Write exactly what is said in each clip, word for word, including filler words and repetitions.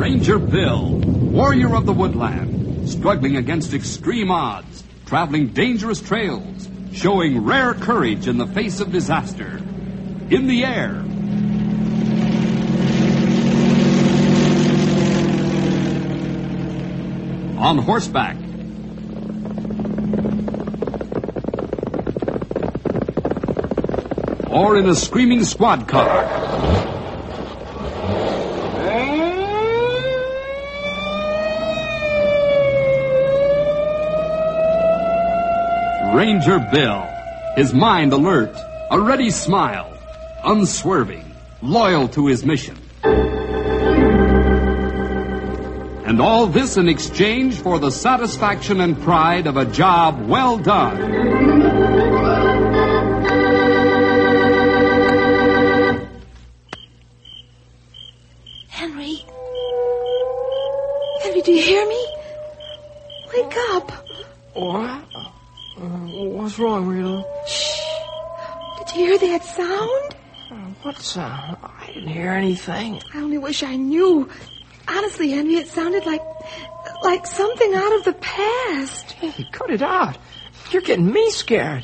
Ranger Bill, warrior of the woodland, struggling against extreme odds, traveling dangerous trails, showing rare courage in the face of disaster. In the air. On horseback. Or in a screaming squad car. Ranger Bill, his mind alert, a ready smile, unswerving, loyal to his mission. And all this in exchange for the satisfaction and pride of a job well done. Henry? Henry, do you hear me? Wake up. What? Uh, what's wrong, Rita? Shh. Did you hear that sound? Uh, what sound? I didn't hear anything. I only wish I knew. Honestly, Henry, it sounded like like something out of the past. Hey, cut it out. You're getting me scared.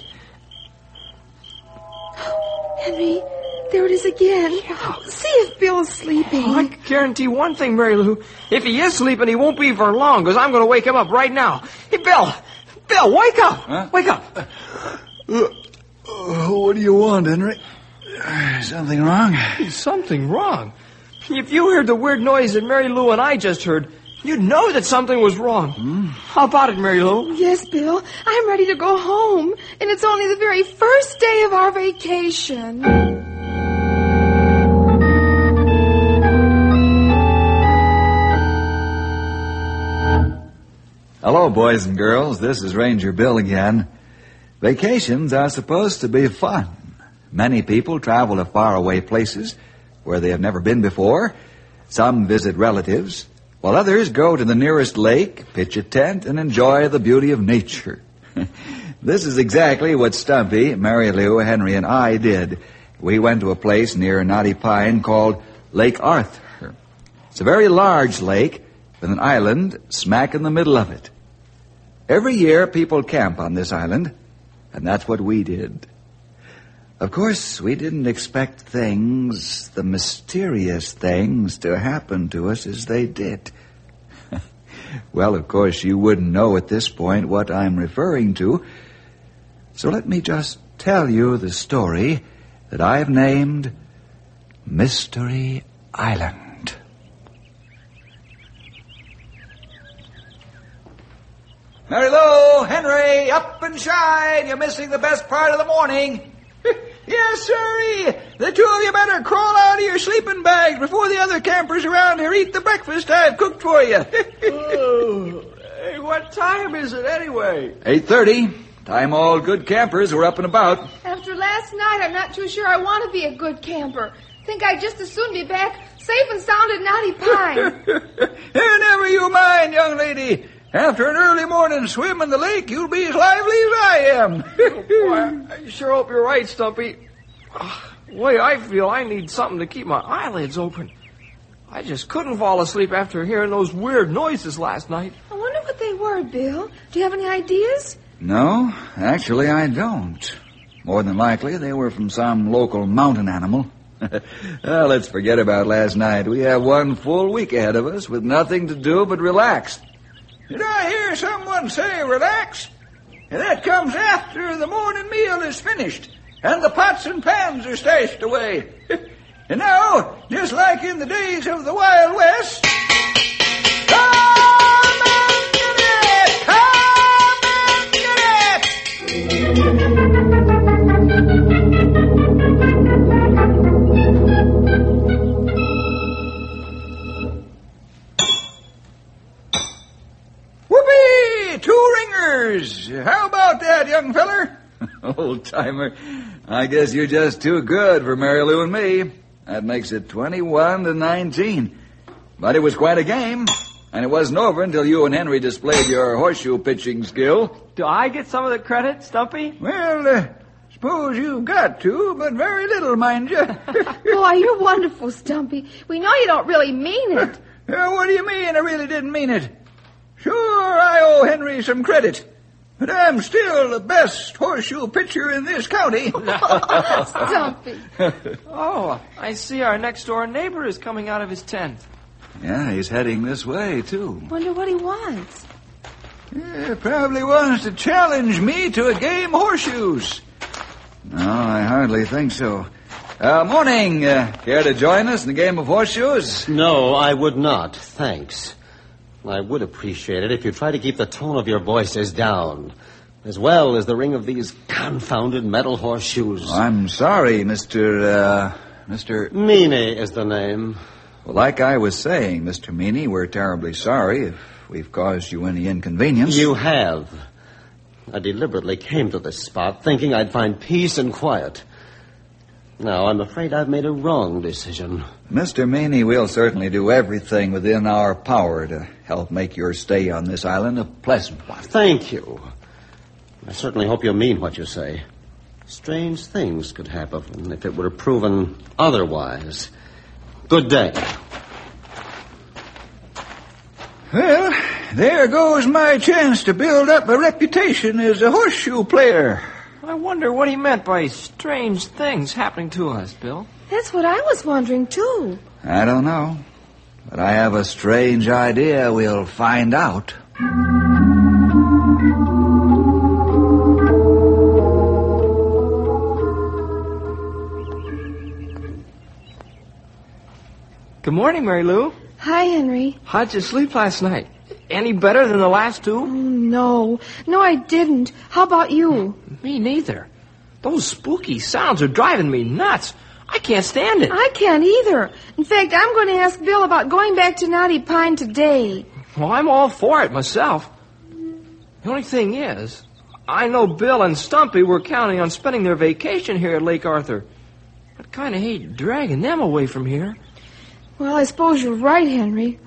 Henry, there it is again. Yeah. See if Bill's sleeping. Oh, I guarantee one thing, Mary Lou. If he is sleeping, he won't be for long, because I'm going to wake him up right now. Hey, Bill! Bill, wake up! Huh? Wake up! Uh, uh, what do you want, Henry? Uh, something wrong? Something wrong? If you heard the weird noise that Mary Lou and I just heard, you'd know that something was wrong. Hmm? How about it, Mary Lou? Yes, Bill. I'm ready to go home. And it's only the very first day of our vacation. Hello, boys and girls. This is Ranger Bill again. Vacations are supposed to be fun. Many people travel to faraway places where they have never been before. Some visit relatives, while others go to the nearest lake, pitch a tent, and enjoy the beauty of nature. This is exactly what Stumpy, Mary Lou, Henry, and I did. We went to a place near Knotty Pine called Lake Arthur. It's a very large lake with an island smack in the middle of it. Every year, people camp on this island, and that's what we did. Of course, we didn't expect things, the mysterious things, to happen to us as they did. Well, of course, you wouldn't know at this point what I'm referring to, so let me just tell you the story that I've named Mystery Island. Mary Lou, Henry, up and shine. You're missing the best part of the morning. Yes, sirree. The two of you better crawl out of your sleeping bags before the other campers around here eat the breakfast I've cooked for you. Oh, hey, what time is it anyway? eight thirty. Time all good campers are up and about. After last night, I'm not too sure I want to be a good camper. Think I'd just as soon be back safe and sound at Knotty Pine. Never you mind, young lady. After an early morning swim in the lake, you'll be as lively as I am. Oh, boy, I sure hope you're right, Stumpy. Oh, the way I feel, I need something to keep my eyelids open. I just couldn't fall asleep after hearing those weird noises last night. I wonder what they were, Bill. Do you have any ideas? No, actually I don't. More than likely they were from some local mountain animal. Well, let's forget about last night. We have one full week ahead of us with nothing to do but relax. Did I hear someone say relax? And that comes after the morning meal is finished and the pots and pans are stashed away. And now, just like in the days of the Wild West, come and get it! Come and get it! Whoopee! Two ringers! How about that, young feller? Old-timer, I guess you're just too good for Mary Lou and me. That makes it twenty-one to nineteen. But it was quite a game, and it wasn't over until you and Henry displayed your horseshoe pitching skill. Do I get some of the credit, Stumpy? Well, uh, suppose you've got to, but very little, mind you. Boy, you're wonderful, Stumpy. We know you don't really mean it. Uh, what do you mean I really didn't mean it? Sure, I owe Henry some credit. But I'm still the best horseshoe pitcher in this county. Stumpy. Oh, I see our next-door neighbor is coming out of his tent. Yeah, he's heading this way, too. Wonder what he wants. Yeah, probably wants to challenge me to a game of horseshoes. No, I hardly think so. Uh, morning. Uh, care to join us in the game of horseshoes? No, I would not. Thanks. I would appreciate it if you'd try to keep the tone of your voices down, as well as the ring of these confounded metal horseshoes. Oh, I'm sorry, Mister, uh, Mister... Meany is the name. Well, like I was saying, Mister Meany, we're terribly sorry if we've caused you any inconvenience. You have. I deliberately came to this spot thinking I'd find peace and quiet. Now, I'm afraid I've made a wrong decision. Mister Meany, we'll certainly do everything within our power to help make your stay on this island a pleasant one. Thank you. I certainly hope you mean what you say. Strange things could happen if it were proven otherwise. Good day. Well, there goes my chance to build up a reputation as a horseshoe player. I wonder what he meant by strange things happening to us, Bill. That's what I was wondering, too. I don't know, but I have a strange idea we'll find out. Good morning, Mary Lou. Hi, Henry. How'd you sleep last night? Any better than the last two? Oh, no. No, I didn't. How about you? Me neither. Those spooky sounds are driving me nuts. I can't stand it. I can't either. In fact, I'm going to ask Bill about going back to Knotty Pine today. Well, I'm all for it myself. The only thing is, I know Bill and Stumpy were counting on spending their vacation here at Lake Arthur. I kind of hate dragging them away from here. Well, I suppose you're right, Henry.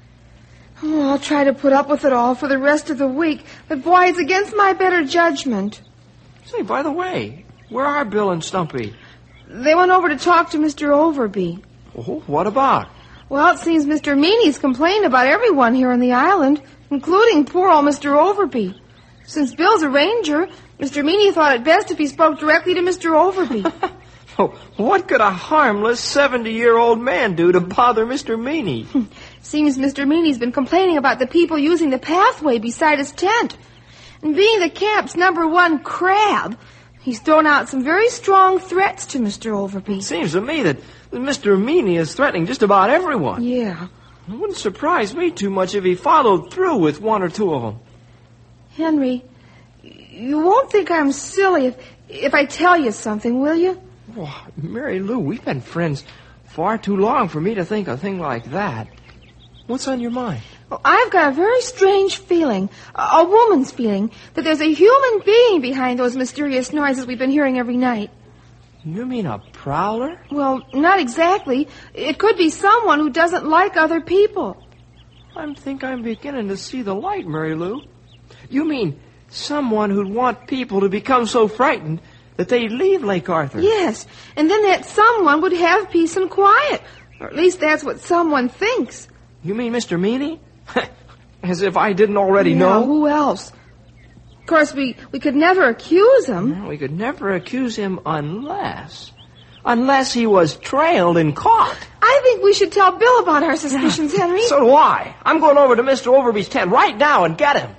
Oh, I'll try to put up with it all for the rest of the week. But, boy, it's against my better judgment. Say, by the way, where are Bill and Stumpy? They went over to talk to Mister Overby. Oh, what about? Well, it seems Mister Meany's complained about everyone here on the island, including poor old Mister Overby. Since Bill's a ranger, Mister Meany thought it best if he spoke directly to Mister Overby. Oh, what could a harmless seventy-year-old man do to bother Mister Meany? Seems Mister Meany's been complaining about the people using the pathway beside his tent. And being the camp's number one crab, he's thrown out some very strong threats to Mister Overby. It seems to me that Mister Meany is threatening just about everyone. Yeah. It wouldn't surprise me too much if he followed through with one or two of them. Henry, you won't think I'm silly if, if I tell you something, will you? Oh, Mary Lou, we've been friends far too long for me to think a thing like that. What's on your mind? Well, I've got a very strange feeling, a, a woman's feeling, that there's a human being behind those mysterious noises we've been hearing every night. You mean a prowler? Well, not exactly. It could be someone who doesn't like other people. I think I'm beginning to see the light, Mary Lou. You mean someone who'd want people to become so frightened that they'd leave Lake Arthur? Yes, and then that someone would have peace and quiet. Or at least that's what someone thinks. You mean Mister Meany? As if I didn't already yeah, know. Who else? Of course, we, we could never accuse him. We could never accuse him unless... Unless he was trailed and caught. I think we should tell Bill about our suspicions, Henry. So do I. I'm going over to Mister Overby's tent right now and get him.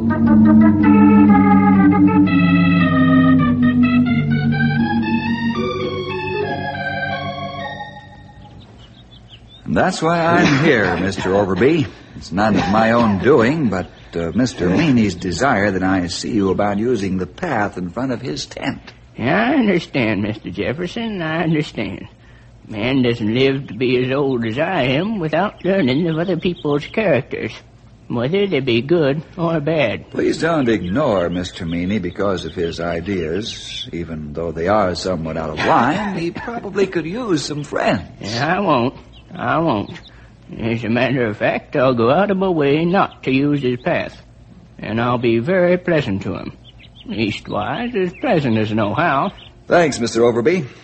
And that's why I'm here, Mister Overby. It's none of my own doing, but uh, Mister Meany's desire that I see you about using the path in front of his tent. Yeah, I understand, Mister Jefferson, I understand. Man doesn't live to be as old as I am without learning of other people's characters, whether they be good or bad. Please don't ignore Mister Meany because of his ideas. Even though they are somewhat out of line, he probably could use some friends. Yeah, I won't. I won't. As a matter of fact, I'll go out of my way not to use his path. And I'll be very pleasant to him. Leastwise, as pleasant as know how. Thanks, Mister Overby.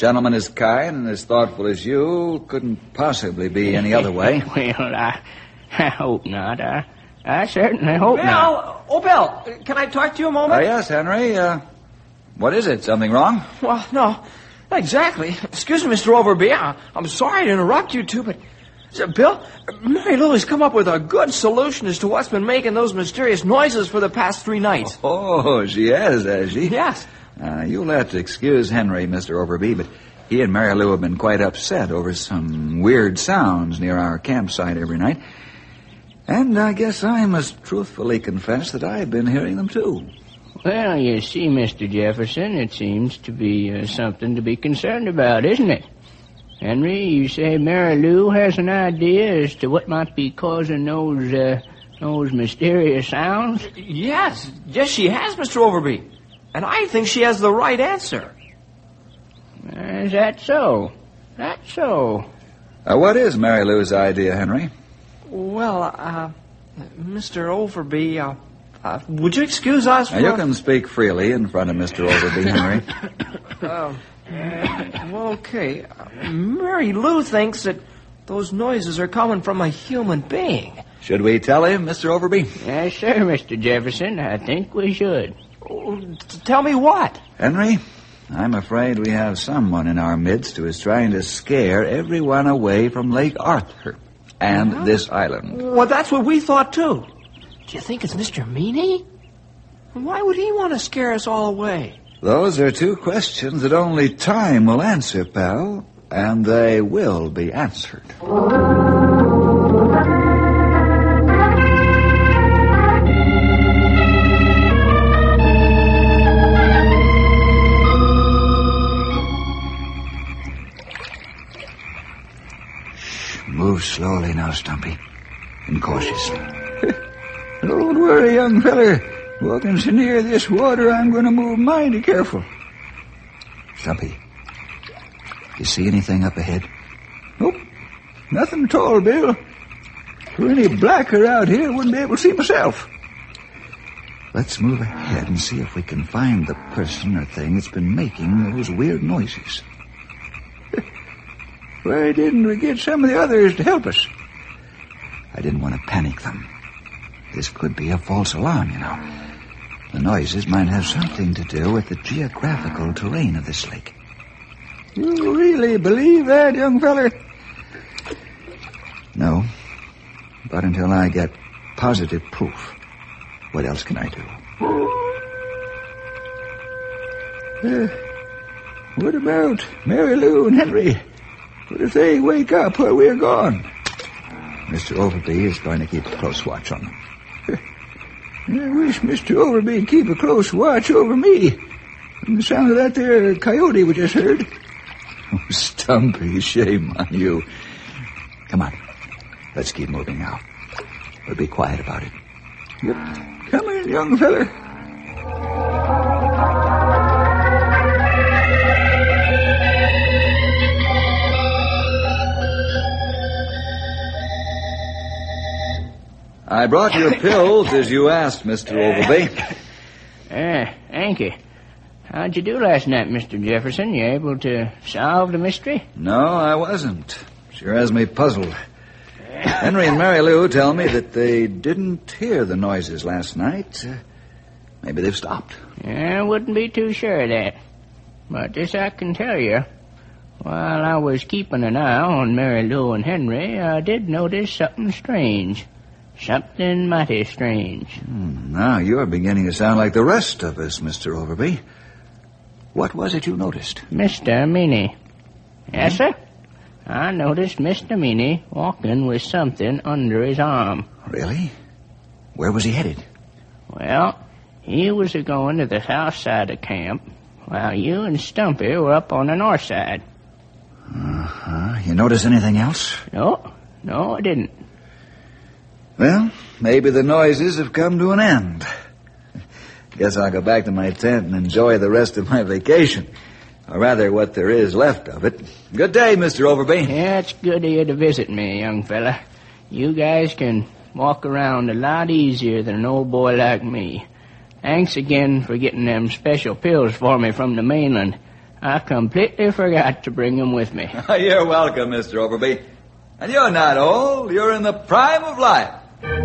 gentleman as kind and as thoughtful as you couldn't possibly be any other way. Well, I, I hope not. I, I certainly hope Bill! not. Oh, Bill, can I talk to you a Oh, moment? yes, Henry. Uh, what is it? Something wrong? Well, no, not exactly. Excuse me, Mister Overby. I, I'm sorry to interrupt you two, but... So, Bill, Mary Lou has come up with a good solution as to what's been making those mysterious noises for the past three nights. Oh, she has, has she? Yes. Uh, you'll have to excuse Henry, Mister Overby, but he and Mary Lou have been quite upset over some weird sounds near our campsite every night. And I guess I must truthfully confess that I've been hearing them, too. Well, you see, Mister Jefferson, it seems to be uh, something to be concerned about, isn't it? Henry, you say Mary Lou has an idea as to what might be causing those, uh, those mysterious sounds? Yes. Yes, she has, Mister Overby. And I think she has the right answer. Is that so? That's so. Uh, what is Mary Lou's idea, Henry? Well, uh, Mister Overby, uh, uh, would you excuse us for... Now, you can speak freely in front of Mister Overby, Henry. Uh, well, okay. Uh, Mary Lou thinks that those noises are coming from a human being. Should we tell him, Mister Overby? Yes, sir, Mister Jefferson. I think we should. Oh, t- tell me what? Henry, I'm afraid we have someone in our midst who is trying to scare everyone away from Lake Arthur and Huh? this island. Well, that's what we thought, too. Do you think it's Mister Meany? Why would he want to scare us all away? Those are two questions that only time will answer, pal, and they will be answered. Shh, move slowly now, Stumpy, and cautiously. Don't worry, young feller. Walking so near this water, I'm going to move mighty careful. Stumpy, you see anything up ahead? Nope, nothing at all, Bill. If there were any blacker out here, I wouldn't be able to see myself. Let's move ahead and see if we can find the person or thing that's been making those weird noises. Why didn't we get some of the others to help us? I didn't want to panic them. This could be a false alarm, you know. The noises might have something to do with the geographical terrain of this lake. You really believe that, young feller? No. But until I get positive proof, what else can I do? Uh, what about Mary Lou and Henry? What if they wake up while we're gone? Mister Overby is going to keep a close watch on them. I wish Mister Overby'd keep a close watch over me. From the sound of that there coyote we just heard. Oh, Stumpy, shame on you. Come on. Let's keep moving now. But be quiet about it. Yep. Come in, young feller. I brought your pills as you asked, Mister Overby. Uh, thank you. How'd you do last night, Mister Jefferson? You able to solve the mystery? No, I wasn't. Sure has me puzzled. Henry and Mary Lou tell me that they didn't hear the noises last night. Uh, maybe they've stopped. I wouldn't be too sure of that. But this I can tell you. While I was keeping an eye on Mary Lou and Henry, I did notice something strange. Something mighty strange. Hmm, now you're beginning to sound like the rest of us, Mister Overby. What was it you noticed? Mister Meany. Yes, sir? I noticed Mister Meany walking with something under his arm. Really? Where was he headed? Well, he was a-going to the south side of camp, while you and Stumpy were up on the north side. Uh-huh. You notice anything else? No, no, I didn't. Well, maybe the noises have come to an end. Guess I'll go back to my tent and enjoy the rest of my vacation. Or rather, what there is left of it. Good day, Mister Overby. Yeah, it's good of you to visit me, young fella. You guys can walk around a lot easier than an old boy like me. Thanks again for getting them special pills for me from the mainland. I completely forgot to bring him with me. You're welcome, Mister Overby. And you're not old. You're in the prime of life.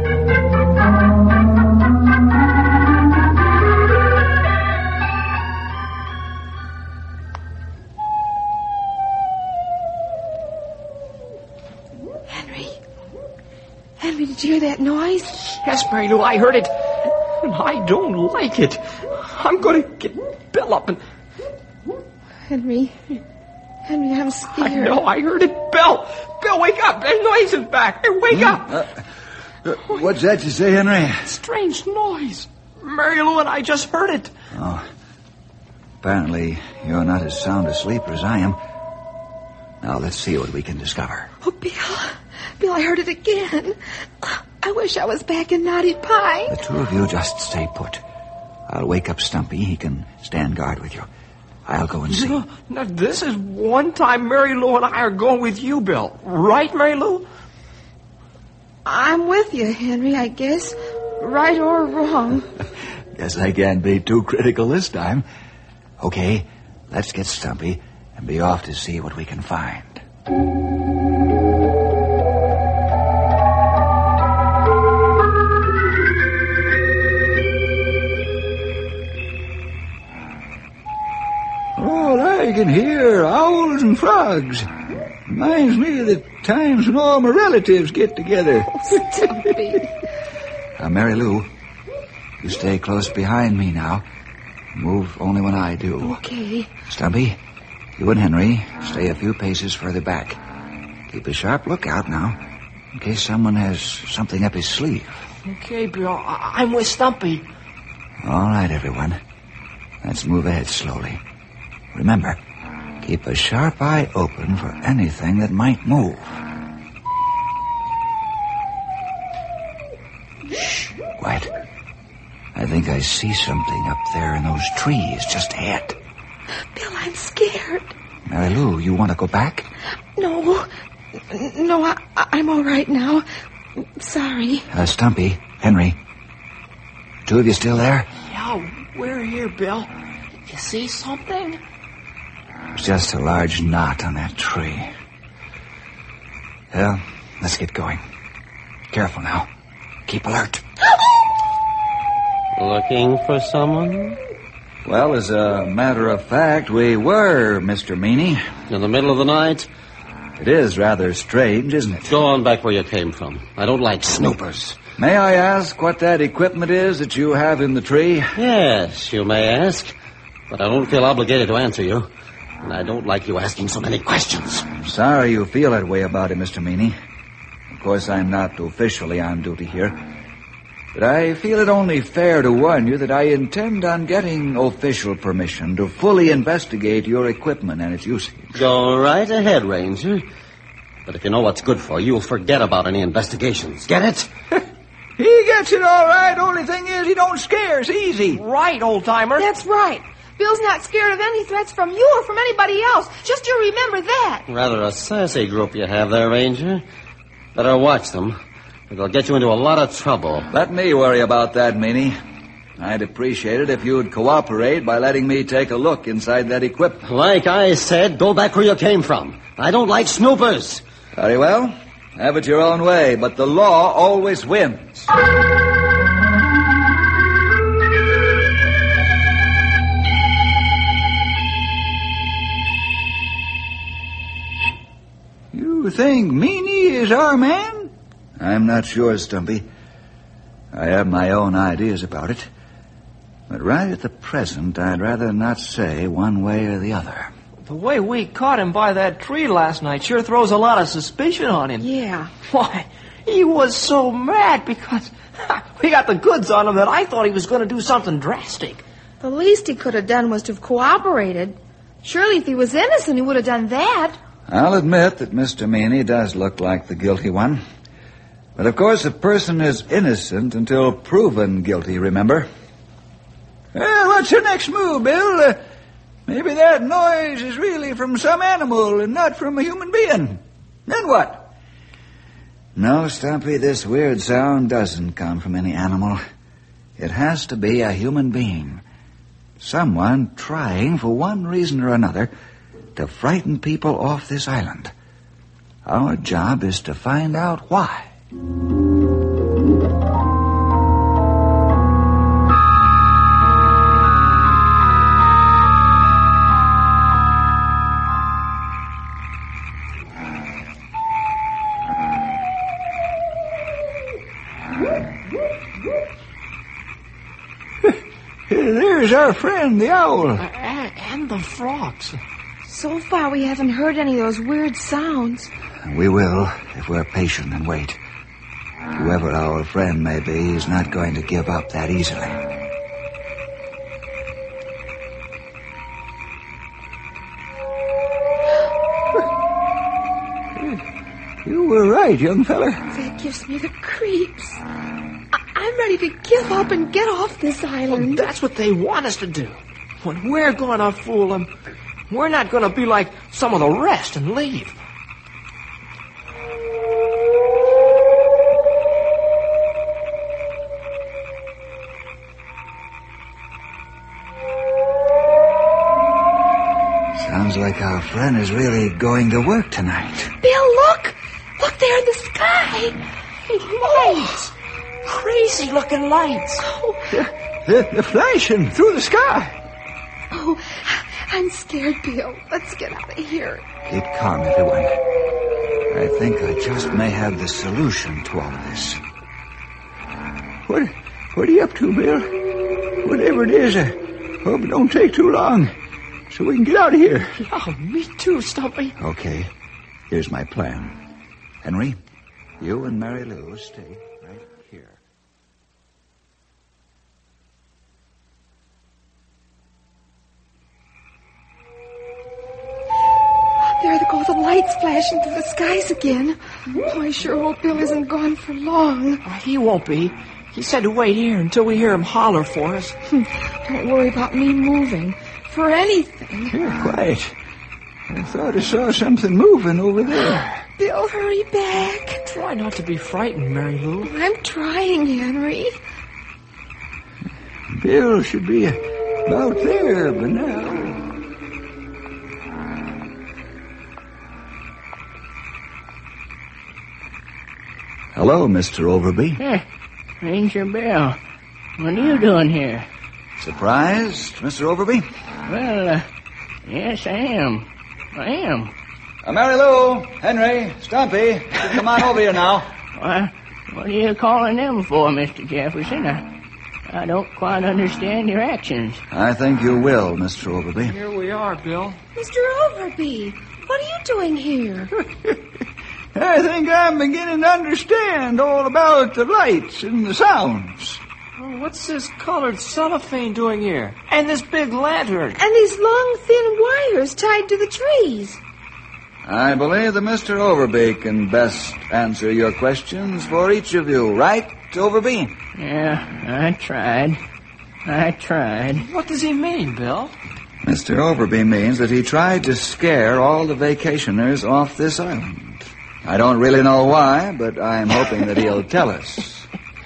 Henry. Henry, did you hear that noise? Yes, Mary Lou, I heard it. And I don't like it. I'm going to get Bill up and... Henry. Henry, I'm I scared. know, I heard it. Bill! Bill, wake up! There's noises back! Hey, wake up! Uh, uh, what's that you say, Henry? Strange noise. Mary Lou and I just heard it. Oh. Apparently, you're not as sound asleep as I am. Now, let's see what we can discover. Oh, Bill. Bill, I heard it again. I wish I was back in Knotty Pine. The two of you just stay put. I'll wake up Stumpy. He can stand guard with you. I'll go and see. No, now, this is one time Mary Lou and I are going with you, Bill. Right, Mary Lou? I'm with you, Henry, I guess. Right or wrong. Guess I can't be too critical this time. Okay, let's get Stumpy and be off to see what we can find. Oh, I can hear owls and frogs. Reminds me of the times when all my relatives get together. Stumpy. Now, Mary Lou, you stay close behind me now. Move only when I do. Okay. Stumpy, you and Henry stay a few paces further back. Keep a sharp lookout now, in case someone has something up his sleeve. Okay, Bill. I- I'm with Stumpy. All right, everyone. Let's move ahead slowly. Remember, keep a sharp eye open for anything that might move. Shh, quiet. I think I see something up there in those trees just ahead. Bill, I'm scared. Mary Lou, you want to go back? No. No, I, I'm all right now. Sorry. Uh, Stumpy, Henry. Two of you still there? Yeah, we're here, Bill. You see something? It's just a large knot on that tree. Well, let's get going. Careful now. Keep alert. Looking for someone? Well, as a matter of fact, we were, Mister Meany. In the middle of the night? It is rather strange, isn't it? Go on back where you came from. I don't like snoopers. May I ask what that equipment is that you have in the tree? Yes, you may ask. But I don't feel obligated to answer you. And I don't like you asking so many questions. Sorry you feel that way about it, Mister Meany. Of course, I'm not officially on duty here. But I feel it only fair to warn you that I intend on getting official permission to fully investigate your equipment and its usage. Go right ahead, Ranger. But if you know what's good for you, you'll forget about any investigations. Get it? He gets it all right. Only thing is, he don't scare us easy. Right, old-timer. That's right. Bill's not scared of any threats from you or from anybody else. Just you remember that. Rather a sassy group you have there, Ranger. Better watch them. It'll get you into a lot of trouble. Let me worry about that, Meany. I'd appreciate it if you'd cooperate by letting me take a look inside that equipment. Like I said, go back where you came from. I don't like snoopers. Very well. Have it your own way, but the law always wins. You think Meany is our man? I'm not sure, Stumpy. I have my own ideas about it. But right at the present, I'd rather not say one way or the other. The way we caught him by that tree last night sure throws a lot of suspicion on him. Yeah. Why, he was so mad because we got the goods on him that I thought he was going to do something drastic. The least he could have done was to have cooperated. Surely if he was innocent, he would have done that. I'll admit that Mister Meany does look like the guilty one. But of course, a person is innocent until proven guilty, remember? Well, what's your next move, Bill? Uh, maybe that noise is really from some animal and not from a human being. Then what? No, Stumpy, this weird sound doesn't come from any animal. It has to be a human being. Someone trying, for one reason or another, to frighten people off this island. Our job is to find out why. There's our friend, the owl. And, and the frogs. So far, we haven't heard any of those weird sounds. We will, if we're patient and wait. Whoever our friend may be, he's not going to give up that easily. You were right, young feller. That gives me the creeps. I- I'm ready to give up and get off this island. Well, that's what they want us to do. When we're going to fool them, we're not going to be like some of the rest and leave. Sounds like our friend is really going to work tonight. Bill, look! Look there in the sky! Lights! Crazy looking lights. Oh, They're, they're flashing through the sky. oh, I'm scared, Bill. Let's get out of here. Keep calm, everyone. I think I just may have the solution to all of this. What, what are you up to, Bill? Whatever it is, I hope it don't take too long, so we can get out of here. Oh, me too, Stumpy. Okay, here's my plan. Henry, you and Mary Lou stay right here. There go the lights flashing through the skies again. Oh, I sure hope Bill isn't gone for long. Oh, he won't be. He said to wait here until we hear him holler for us. Don't worry about me moving. For anything. Here, quiet. I thought I saw something moving over there. Bill, hurry back. Try not to be frightened, Mary Lou. I'm trying, Henry. Bill should be about there by now. Hello, Mister Overby. Hey, Ranger Bill. What are you doing here? Surprised, Mister Overby? Well, uh, yes, I am. I am. Uh, Mary Lou, Henry, Stumpy, come on over here now. Why, what are you calling them for, Mister Jefferson? I, I don't quite understand your actions. I think you will, Mister Overby. Here we are, Bill. Mister Overby, what are you doing here? I think I'm beginning to understand all about the lights and the sounds. Oh, what's this colored cellophane doing here? And this big lantern. And these long, thin wires tied to the trees. I believe that Mister Overby can best answer your questions for each of you, right, Overby? Yeah, I tried. I tried. What does he mean, Bill? Mister Overby means that he tried to scare all the vacationers off this island. I don't really know why, but I'm hoping that he'll tell us.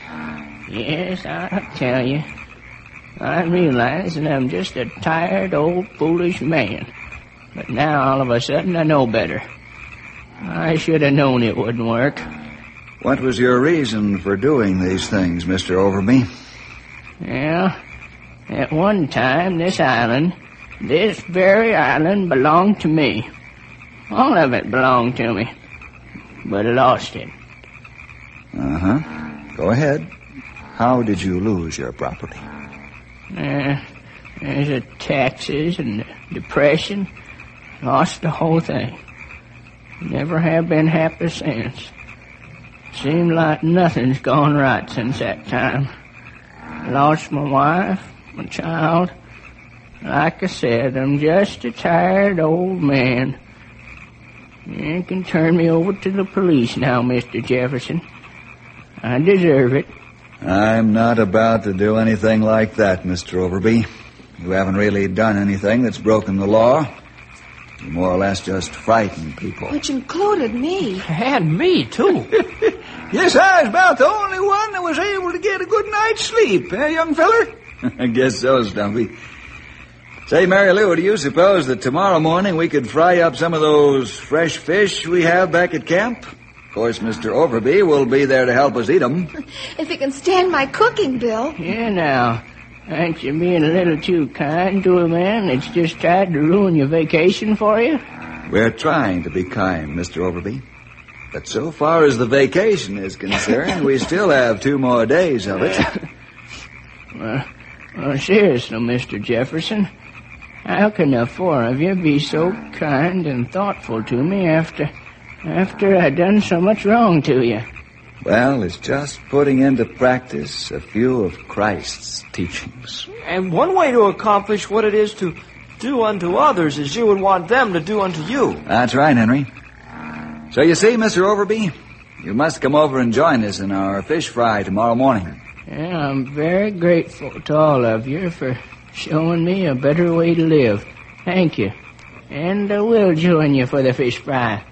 Yes, I'll tell you. I realize that I'm just a tired, old, foolish man. But now, all of a sudden, I know better. I should have known it wouldn't work. What was your reason for doing these things, Mister Overby? Well, at one time, this island, this very island belonged to me. All of it belonged to me. But I lost it. Uh-huh. Go ahead. How did you lose your property? Uh, there's the taxes and the depression. Lost the whole thing. Never have been happy since. Seemed like nothing's gone right since that time. Lost my wife, my child. Like I said, I'm just a tired old man. You can turn me over to the police now, Mister Jefferson. I deserve it. I'm not about to do anything like that, Mister Overby. You haven't really done anything that's broken the law. You more or less just frighten people. Which included me. And me, too. Yes, I was about the only one that was able to get a good night's sleep, eh, young feller? I guess so, Stumpy. Say, Mary Lou, do you suppose that tomorrow morning we could fry up some of those fresh fish we have back at camp? Of course, Mister Overby will be there to help us eat them. If he can stand my cooking, Bill. Yeah, now, aren't you being a little too kind to a man that's just tried to ruin your vacation for you? We're trying to be kind, Mister Overby. But so far as the vacation is concerned, we still have two more days of it. Well, well, seriously, Mister Jefferson, how can the four of you be so kind and thoughtful to me after after I done so much wrong to you? Well, it's just putting into practice a few of Christ's teachings. And one way to accomplish what it is to do unto others is you would want them to do unto you. That's right, Henry. So you see, Mister Overby, you must come over and join us in our fish fry tomorrow morning. Yeah, I'm very grateful to all of you for showing me a better way to live. Thank you. And I will join you for the fish fry.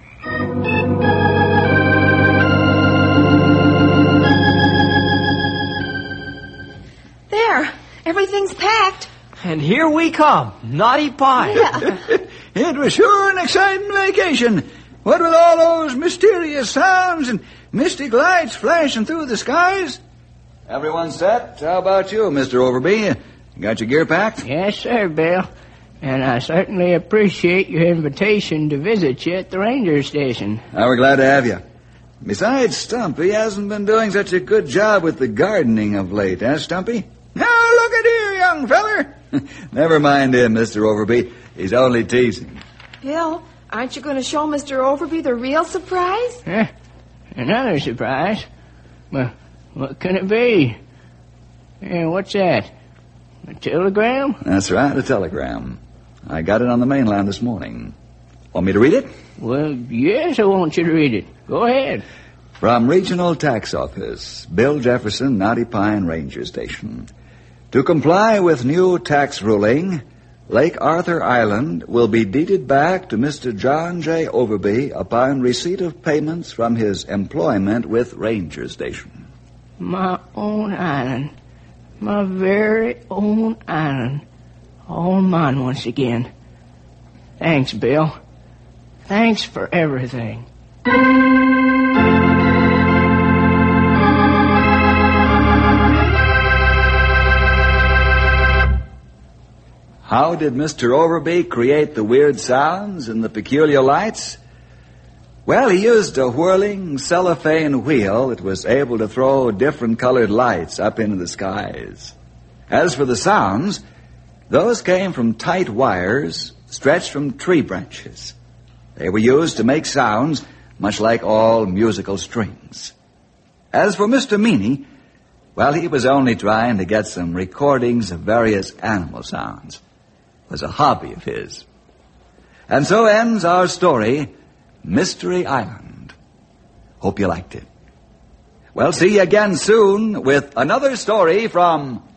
There, everything's packed. And here we come, Naughty Pie. Yeah. It was sure an exciting vacation. What with all those mysterious sounds and mystic lights flashing through the skies? Everyone set? How about you, Mister Overby? Got your gear packed? Yes, sir, Bill. And I certainly appreciate your invitation to visit you at the ranger station. Oh, we're glad to have you. Besides, Stumpy hasn't been doing such a good job with the gardening of late, eh, Stumpy? Now, look at here, young feller. Never mind him, Mister Overby. He's only teasing. Bill, aren't you going to show Mister Overby the real surprise? Huh? Another surprise? Well, what can it be? Yeah, what's that? A telegram? That's right, a telegram. I got it on the main line this morning. Want me to read it? Well, yes, I want you to read it. Go ahead. From Regional Tax Office, Bill Jefferson, Knotty Pine Ranger Station. To comply with new tax ruling, Lake Arthur Island will be deeded back to Mister John J. Overby upon receipt of payments from his employment with Ranger Station. My own island. My very own island. All mine once again. Thanks, Bill. Thanks for everything. How did Mister Overby create the weird sounds and the peculiar lights? Well, he used a whirling cellophane wheel that was able to throw different colored lights up into the skies. As for the sounds, those came from tight wires stretched from tree branches. They were used to make sounds much like all musical strings. As for Mister Meany, well, he was only trying to get some recordings of various animal sounds. It was a hobby of his. And so ends our story, Mystery Island. Hope you liked it. Well, see you again soon with another story from